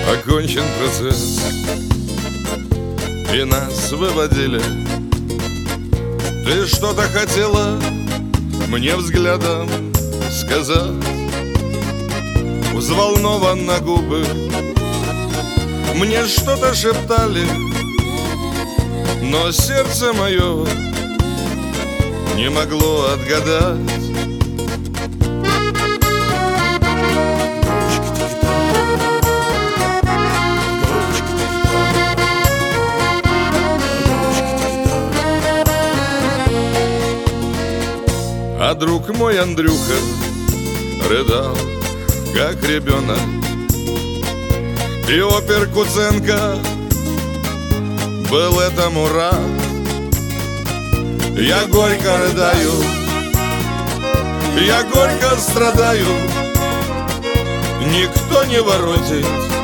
Окончен процесс, и нас выводили. Ты что-то хотела мне взглядом сказать? Взволнованно губы мне что-то шептали, но сердце мое не могло отгадать. А друг мой Андрюха рыдал, как ребенок, и опер Куценко был этому рад. Я горько рыдаю, я горько страдаю, никто не воротит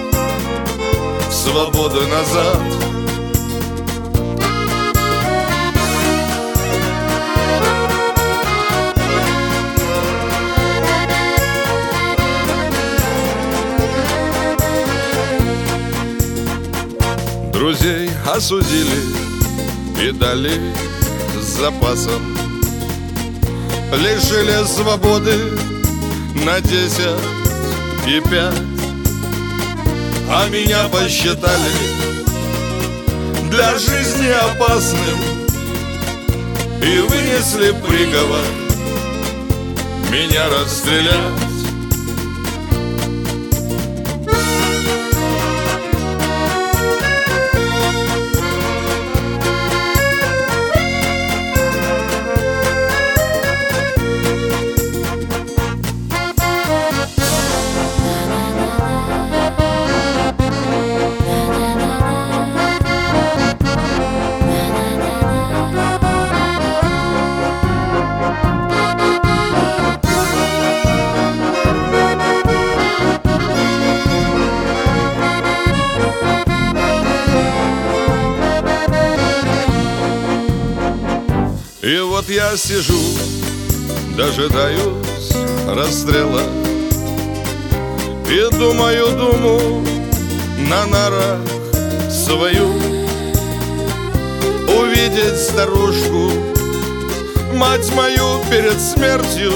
свободу назад. Друзей осудили и дали с запасом, лишили свободы на 10 и 5. А меня посчитали для жизни опасным и вынесли приговор меня расстрелять. И вот я сижу, дожидаюсь расстрела, и думаю думу на нарах свою, увидеть старушку, мать мою перед смертью,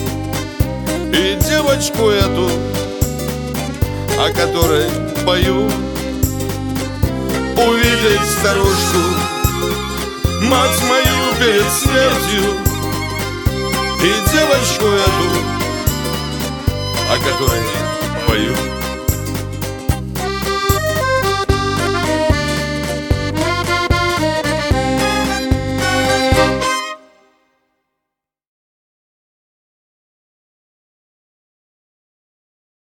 и девочку эту, о которой пою. Увидеть старушку, мать мою перед смертью, и девочку эту, о которой пою.